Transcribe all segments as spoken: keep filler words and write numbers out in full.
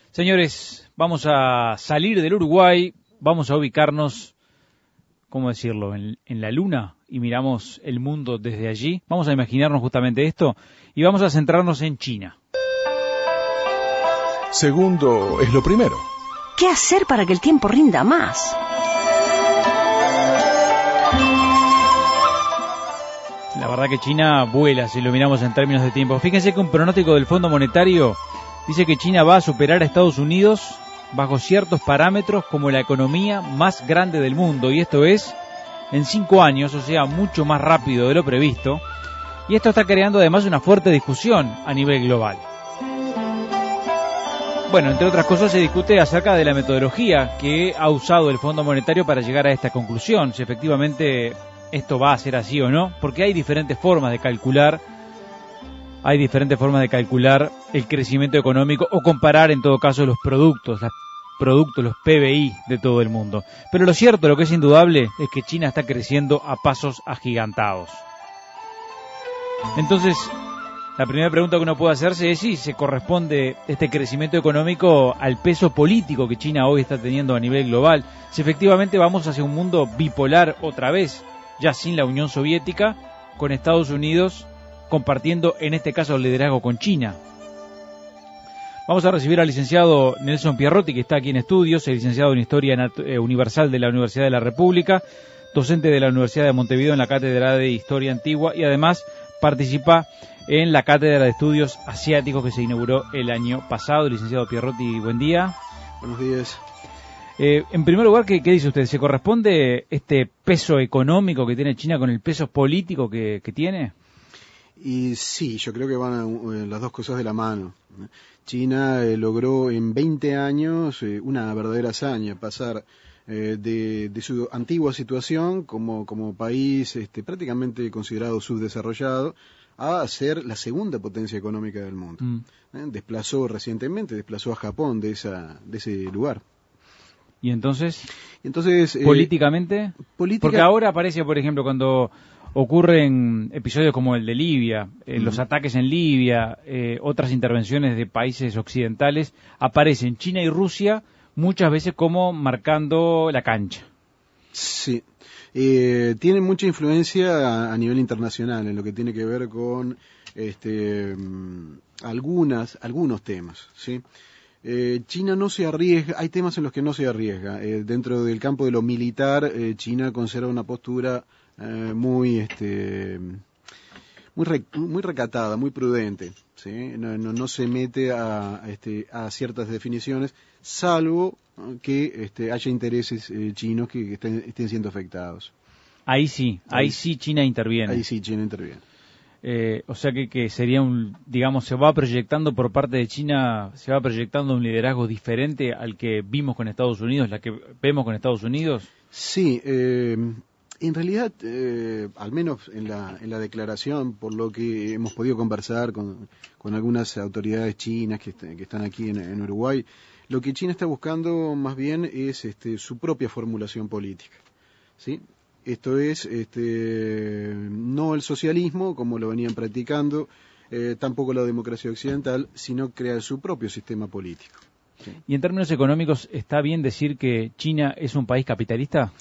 Señores, vamos a salir del Uruguay, vamos a ubicarnos, ¿cómo decirlo?, en, en la luna y miramos el mundo desde allí. Vamos a imaginarnos justamente esto y vamos a centrarnos en China. Segundo es lo primero. ¿Qué hacer para que el tiempo rinda más? La verdad que China vuela si lo miramos en términos de tiempo. Fíjense que un pronóstico del Fondo Monetario dice que China va a superar a Estados Unidos bajo ciertos parámetros como la economía más grande del mundo, y esto es en cinco años, o sea, mucho más rápido de lo previsto, y esto está creando además una fuerte discusión a nivel global. Bueno, entre otras cosas se discute acerca de la metodología que ha usado el Fondo Monetario para llegar a esta conclusión, si efectivamente esto va a ser así o no, porque hay diferentes formas de calcular Hay diferentes formas de calcular el crecimiento económico o comparar en todo caso los productos, los productos, los P B I de todo el mundo. Pero lo cierto, lo que es indudable, es que China está creciendo a pasos agigantados. Entonces, la primera pregunta que uno puede hacerse es si se corresponde este crecimiento económico al peso político que China hoy está teniendo a nivel global. Si efectivamente vamos hacia un mundo bipolar otra vez, ya sin la Unión Soviética, con Estados Unidos compartiendo en este caso el liderazgo con China. Vamos a recibir al licenciado Nelson Pierrotti, que está aquí en estudios, el licenciado en Historia Universal de la Universidad de la República, docente de la Universidad de Montevideo en la Cátedra de Historia Antigua y además participa en la Cátedra de Estudios Asiáticos que se inauguró el año pasado. Licenciado Pierrotti, buen día. Buenos días. Eh, en primer lugar, ¿qué, ¿qué dice usted? ¿Se corresponde este peso económico que tiene China con el peso político que, que tiene? Y sí, yo creo que van a, eh, las dos cosas de la mano. China eh, logró en veinte años eh, una verdadera hazaña, pasar eh, de, de su antigua situación como, como país este, prácticamente considerado subdesarrollado a ser la segunda potencia económica del mundo. Mm. Eh, desplazó recientemente, desplazó a Japón de, esa, de ese lugar. ¿Y entonces? Entonces eh, ¿Políticamente? Política... Porque ahora aparece, por ejemplo, cuando ocurren episodios como el de Libia, eh, mm. los ataques en Libia, eh, otras intervenciones de países occidentales, aparecen China y Rusia muchas veces como marcando la cancha. Sí, eh, tienen mucha influencia a, a nivel internacional en lo que tiene que ver con este, algunas, algunos temas, ¿sí? Eh, China no se arriesga, hay temas en los que no se arriesga. Eh, dentro del campo de lo militar, eh, China conserva una postura eh, muy, este, muy, re, muy recatada, muy prudente, ¿sí? No, no, no se mete a, este, a ciertas definiciones, salvo que este, haya intereses eh, chinos que, que estén, estén siendo afectados. Ahí sí, ahí, ahí sí China interviene. Ahí sí China interviene. Eh, o sea que, que sería un, digamos, se va proyectando por parte de China, se va proyectando un liderazgo diferente al que vimos con Estados Unidos, la que vemos con Estados Unidos. Sí, eh, en realidad, eh, al menos en la, en la declaración, por lo que hemos podido conversar con, con algunas autoridades chinas que, que están aquí en, en Uruguay, lo que China está buscando más bien es este, su propia formulación política, ¿sí? Esto es, este, no el socialismo, como lo venían practicando, eh, tampoco la democracia occidental, sino crear su propio sistema político. ¿Sí? ¿Y en términos económicos está bien decir que China es un país capitalista?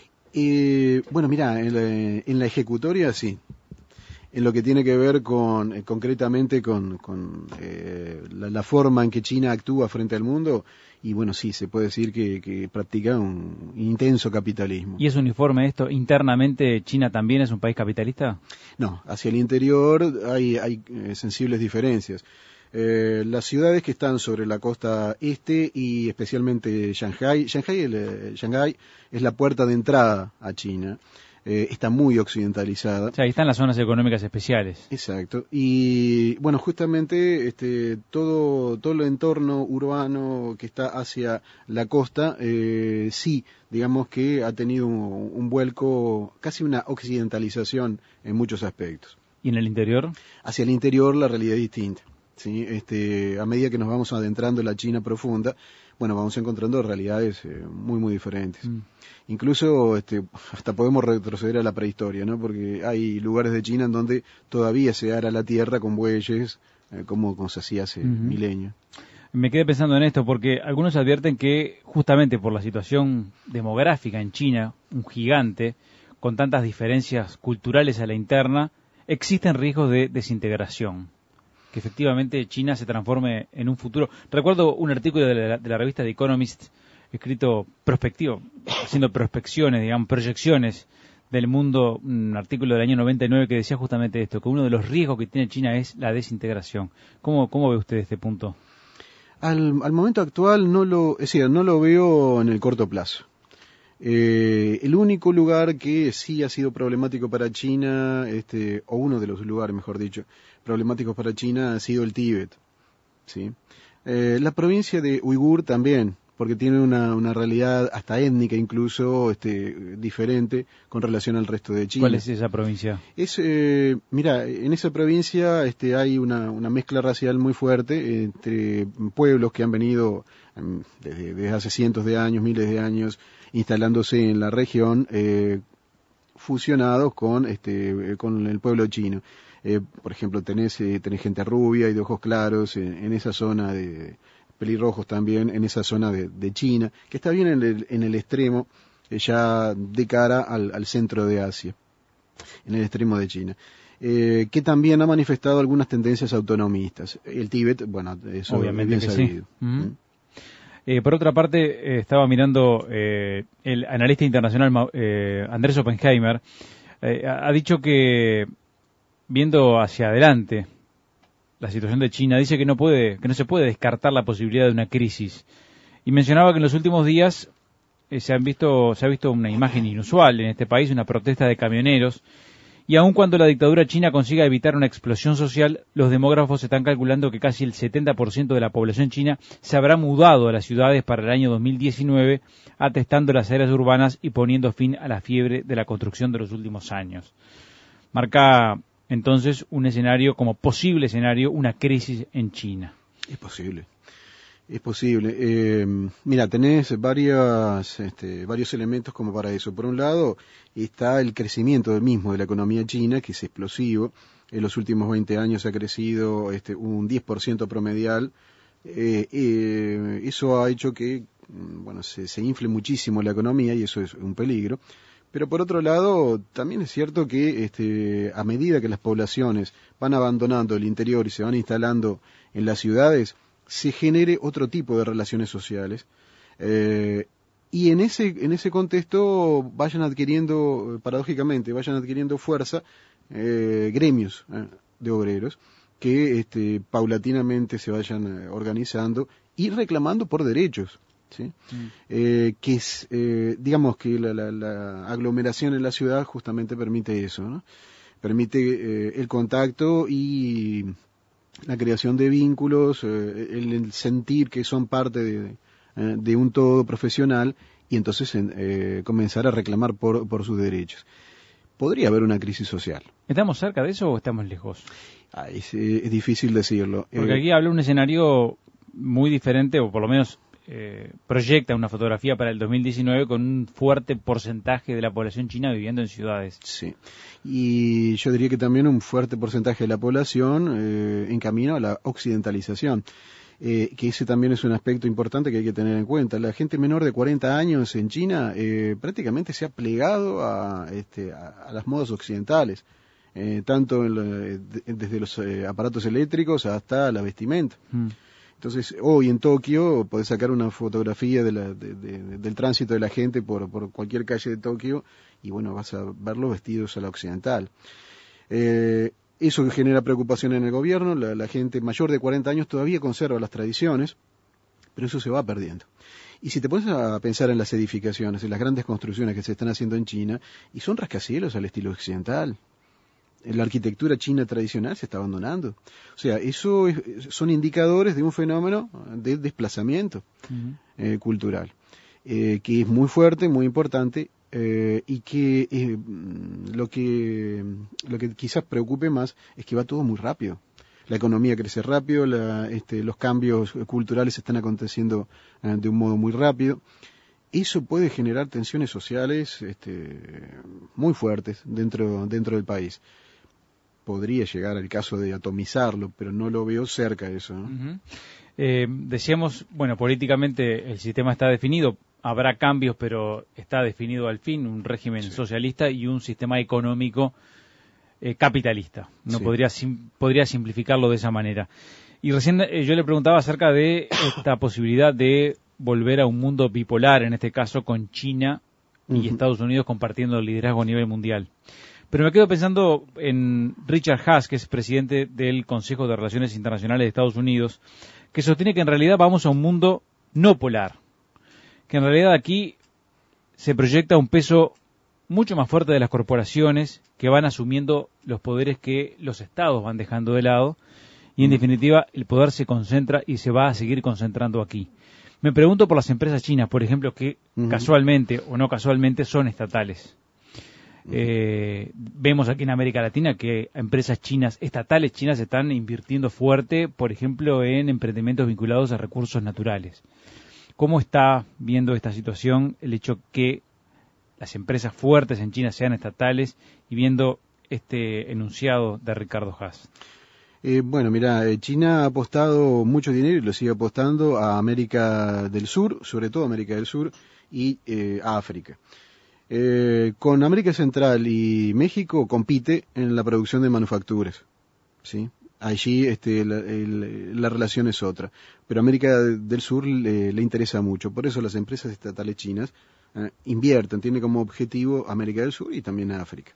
Eh, bueno, mira, en la, en la ejecutoria sí. En lo que tiene que ver con, eh, concretamente con, con eh, la, la forma en que China actúa frente al mundo, y bueno, sí, se puede decir que, que practica un intenso capitalismo. ¿Y es uniforme esto? ¿Internamente China también es un país capitalista? No, hacia el interior hay, hay eh, sensibles diferencias. Eh, las ciudades que están sobre la costa este y especialmente Shanghái, Shanghái, el, eh, Shanghái es la puerta de entrada a China. Eh, está muy occidentalizada. O sea, ahí están las zonas económicas especiales. Exacto. Y bueno, justamente este, todo, todo el entorno urbano que está hacia la costa, eh, sí, digamos que ha tenido un, un vuelco, casi una occidentalización en muchos aspectos. ¿Y en el interior? Hacia el interior la realidad es distinta. ¿Sí? Este, a medida que nos vamos adentrando en la China profunda, bueno, vamos encontrando realidades eh, muy, muy diferentes. Mm. Incluso este, hasta podemos retroceder a la prehistoria, ¿no? Porque hay lugares de China en donde todavía se ara la tierra con bueyes, eh, como, como se hacía hace uh-huh. milenios. Me quedé pensando en esto porque algunos advierten que justamente por la situación demográfica en China, un gigante, con tantas diferencias culturales a la interna, existen riesgos de desintegración, que efectivamente China se transforme en un futuro. Recuerdo un artículo de la, de la revista The Economist, escrito prospectivo, haciendo prospecciones, digamos, proyecciones del mundo, un artículo del año noventa y nueve que decía justamente esto, que uno de los riesgos que tiene China es la desintegración. ¿Cómo, cómo ve usted este punto? Al, al momento actual no lo, es decir, no lo veo en el corto plazo. Eh, el único lugar que sí ha sido problemático para China, este, o uno de los lugares, mejor dicho, problemáticos para China ha sido el Tíbet, ¿sí? Eh, la provincia de Uigur también, porque tiene una, una realidad hasta étnica incluso este, diferente con relación al resto de China. ¿Cuál es esa provincia? Es, eh, mira, en esa provincia este, hay una, una mezcla racial muy fuerte entre pueblos que han venido desde, desde hace cientos de años, miles de años, instalándose en la región, eh, fusionados con, este, con el pueblo chino. Eh, por ejemplo, tenés, eh, tenés gente rubia y de ojos claros en, en esa zona de pelirrojos también, en esa zona de, de China, que está bien en el, en el extremo, eh, ya de cara al, al centro de Asia, en el extremo de China, eh, que también ha manifestado algunas tendencias autonomistas. El Tíbet, bueno, eso obviamente bien que sabido. Sí. ¿Mm? Eh, por otra parte, eh, estaba mirando eh, el analista internacional eh, Andrés Oppenheimer, eh, ha dicho que, viendo hacia adelante la situación de China, dice que no puede, que no se puede descartar la posibilidad de una crisis. Y mencionaba que en los últimos días eh, se han visto, se ha visto una imagen inusual en este país, una protesta de camioneros. Y aun cuando la dictadura china consiga evitar una explosión social, los demógrafos están calculando que casi el setenta por ciento de la población china se habrá mudado a las ciudades para el año dos mil diecinueve, atestando las áreas urbanas y poniendo fin a la fiebre de la construcción de los últimos años. Marca entonces un escenario, como posible escenario, una crisis en China. Es posible. Es posible. Eh, mira, tenés varias, este, varios elementos como para eso. Por un lado, está el crecimiento del mismo de la economía china, que es explosivo. En los últimos veinte años ha crecido este, un diez por ciento promedial. Eh, eh, eso ha hecho que bueno, se, se infle muchísimo la economía y eso es un peligro. Pero por otro lado, también es cierto que este, a medida que las poblaciones van abandonando el interior y se van instalando en las ciudades, se genere otro tipo de relaciones sociales eh, y en ese en ese contexto vayan adquiriendo, paradójicamente, vayan adquiriendo fuerza eh, gremios eh, de obreros que este, paulatinamente se vayan eh, organizando y reclamando por derechos, ¿sí? Mm. Eh, que es, eh, digamos que la, la, la aglomeración en la ciudad justamente permite eso, ¿no? Permite eh, el contacto y la creación de vínculos, eh, el, el sentir que son parte de, eh, de un todo profesional y entonces eh, comenzar a reclamar por, por sus derechos. Podría haber una crisis social. ¿Estamos cerca de eso o estamos lejos? Ah, es, es difícil decirlo. Porque eh, aquí habla un escenario muy diferente, o por lo menos eh, proyecta una fotografía para el dos mil diecinueve con un fuerte porcentaje de la población china viviendo en ciudades. Sí, y yo diría que también un fuerte porcentaje de la población eh, en camino a la occidentalización, eh, que ese también es un aspecto importante que hay que tener en cuenta. La gente menor de cuarenta años en China eh, prácticamente se ha plegado a, este, a, a las modas occidentales, eh, tanto en la, de, desde los eh, aparatos eléctricos hasta la vestimenta. Mm. Entonces, hoy en Tokio podés sacar una fotografía de la, de, de, del tránsito de la gente por, por cualquier calle de Tokio y bueno, vas a verlos vestidos a la occidental. Eh, eso genera preocupación en el gobierno. La, la gente mayor de cuarenta años todavía conserva las tradiciones, pero eso se va perdiendo. Y si te pones a pensar en las edificaciones, en las grandes construcciones que se están haciendo en China, y son rascacielos al estilo occidental. La arquitectura china tradicional se está abandonando. O sea, eso es, son indicadores de un fenómeno de desplazamiento uh-huh. eh, cultural, eh, que es muy fuerte, muy importante, eh, y que eh, lo que lo que quizás preocupe más es que va todo muy rápido. La economía crece rápido, la, este, los cambios culturales están aconteciendo eh, de un modo muy rápido. Eso puede generar tensiones sociales este, muy fuertes dentro dentro del país. podría llegar al caso de atomizarlo, pero no lo veo cerca de eso, ¿no? Uh-huh. Eh, decíamos, bueno, políticamente el sistema está definido, habrá cambios, pero está definido al fin, un régimen sí. socialista y un sistema económico eh, capitalista. No sí. podría, sim- podría simplificarlo de esa manera. Y recién eh, yo le preguntaba acerca de esta posibilidad de volver a un mundo bipolar, en este caso con China y uh-huh. Estados Unidos compartiendo el liderazgo a nivel mundial. Pero me quedo pensando en Richard Haass, que es presidente del Consejo de Relaciones Internacionales de Estados Unidos, que sostiene que en realidad vamos a un mundo no polar, que en realidad aquí se proyecta un peso mucho más fuerte de las corporaciones que van asumiendo los poderes que los estados van dejando de lado y en definitiva el poder se concentra y se va a seguir concentrando aquí. Me pregunto por las empresas chinas, por ejemplo, que uh-huh. casualmente o no casualmente son estatales. Eh, vemos aquí en América Latina que empresas chinas, estatales chinas, están invirtiendo fuerte, por ejemplo, en emprendimientos vinculados a recursos naturales. ¿Cómo está viendo esta situación el hecho que las empresas fuertes en China sean estatales y viendo este enunciado de Ricardo Haass? Eh, bueno, mira, China ha apostado mucho dinero y lo sigue apostando a América del Sur, sobre todo América del Sur y eh, a África. Eh, con América Central y México compite en la producción de manufacturas, ¿sí? Allí este, la, el, la relación es otra, pero América del Sur le, le interesa mucho, por eso las empresas estatales chinas eh, invierten, tienen como objetivo América del Sur y también África,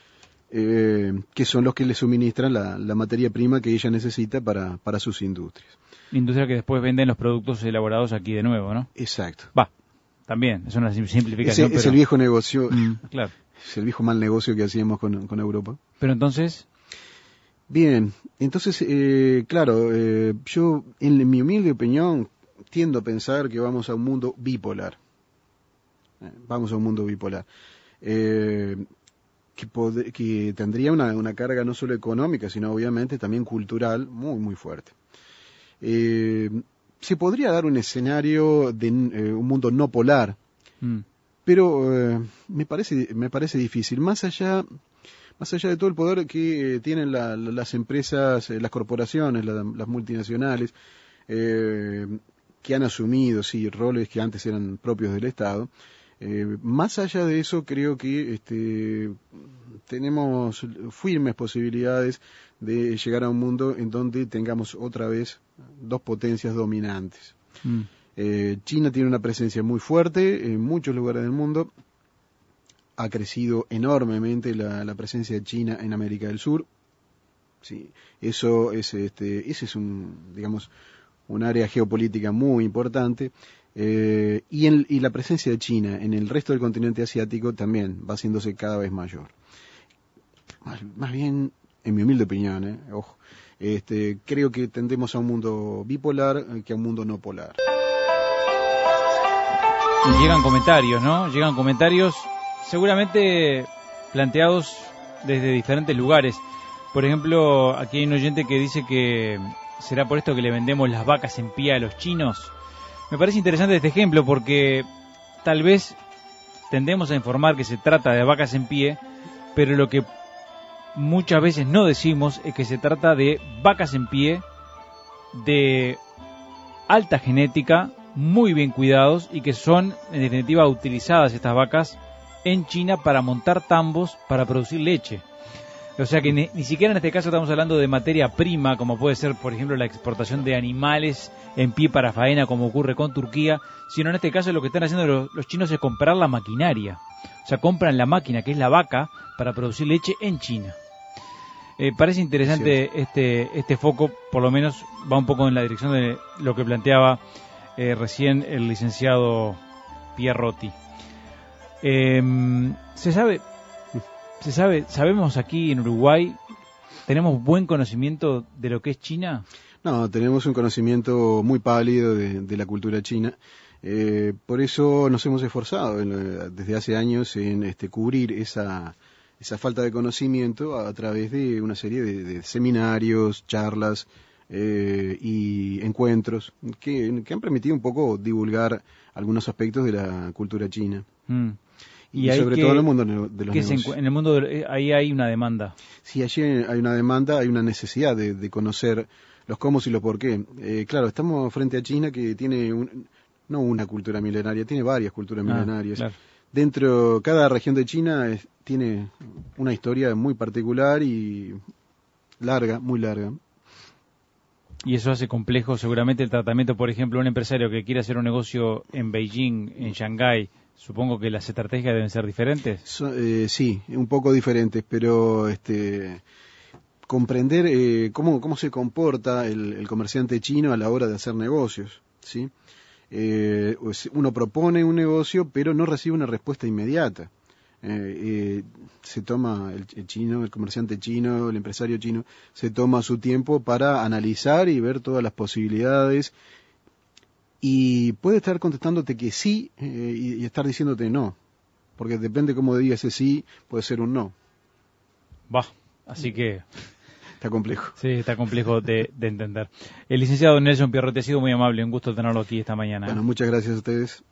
eh, que son los que le suministran la, la materia prima que ella necesita para, para sus industrias. Industria que después venden los productos elaborados aquí de nuevo, ¿no? Exacto. Va. También, es una simplificación. Es, pero... es el viejo negocio, mm, claro. Es el viejo mal negocio que hacíamos con, con Europa. Pero entonces... Bien, entonces, eh, claro, eh, yo en mi humilde opinión tiendo a pensar que vamos a un mundo bipolar. Eh, vamos a un mundo bipolar. Eh, que, pod- que tendría una, una carga no solo económica, sino obviamente también cultural muy, muy fuerte. Eh, se podría dar un escenario de eh, un mundo no polar, mm. pero eh, me parece me parece difícil, más allá más allá de todo el poder que eh, tienen la, la, las empresas, eh, las corporaciones, la, las multinacionales, eh, que han asumido sí roles que antes eran propios del Estado. Eh, más allá de eso, creo que este, tenemos firmes posibilidades de llegar a un mundo en donde tengamos otra vez dos potencias dominantes. Mm. Eh, China tiene una presencia muy fuerte en muchos lugares del mundo. Ha crecido enormemente la, la presencia de China en América del Sur. Sí, eso es, este, ese es un, digamos, un área geopolítica muy importante. Eh, y, en, y la presencia de China en el resto del continente asiático también va haciéndose cada vez mayor. Más, más bien, en mi humilde opinión, eh, ojo, este, creo que tendemos a un mundo bipolar eh, que a un mundo no polar. Y llegan comentarios, ¿no? Llegan comentarios seguramente planteados desde diferentes lugares. Por ejemplo, aquí hay un oyente que dice que será por esto que le vendemos las vacas en pie a los chinos. Me parece interesante este ejemplo porque tal vez tendemos a informar que se trata de vacas en pie, pero lo que muchas veces no decimos es que se trata de vacas en pie de alta genética, muy bien cuidados y que son en definitiva utilizadas estas vacas en China para montar tambos para producir leche. O sea que ni, ni siquiera en este caso estamos hablando de materia prima, como puede ser, por ejemplo, la exportación de animales en pie para faena, como ocurre con Turquía, sino en este caso lo que están haciendo los, los chinos es comprar la maquinaria. O sea, compran la máquina, que es la vaca, para producir leche en China. Eh, parece interesante sí. este, este foco, por lo menos va un poco en la dirección de lo que planteaba eh, recién el licenciado Pierrotti. Eh, se sabe... ¿Se sabe, sabemos aquí en Uruguay, tenemos buen conocimiento de lo que es China? No, tenemos un conocimiento muy pálido de, de la cultura china. Eh, por eso nos hemos esforzado en, desde hace años en este, cubrir esa, esa falta de conocimiento a, a través de una serie de, de seminarios, charlas eh, y encuentros que, que han permitido un poco divulgar algunos aspectos de la cultura china. Mm. y, y sobre que, todo en el mundo de los negocios. En el mundo de, ahí hay una demanda. Sí, allí hay una demanda, hay una necesidad de, de conocer los cómo y los por qué. Eh, claro, estamos frente a China que tiene un, no una cultura milenaria, tiene varias culturas ah, milenarias. Claro. Dentro, cada región de China es, tiene una historia muy particular y larga, muy larga. Y eso hace complejo seguramente el tratamiento, por ejemplo, un empresario que quiere hacer un negocio en Beijing, en Shanghái, supongo que las estrategias deben ser diferentes. So, eh, sí, un poco diferentes, pero este comprender eh, cómo cómo se comporta el, el comerciante chino a la hora de hacer negocios, ¿sí? Eh, uno propone un negocio, pero no recibe una respuesta inmediata. Eh, eh, se toma el, el chino, el comerciante chino, el empresario chino, se toma su tiempo para analizar y ver todas las posibilidades y puede estar contestándote que sí eh, y, y estar diciéndote no, porque depende cómo diga ese sí, puede ser un no. Va, así que... Está complejo. Sí, está complejo de, de entender. El licenciado Nelson Pierrotti ha sido muy amable, un gusto tenerlo aquí esta mañana. Bueno, muchas gracias a ustedes.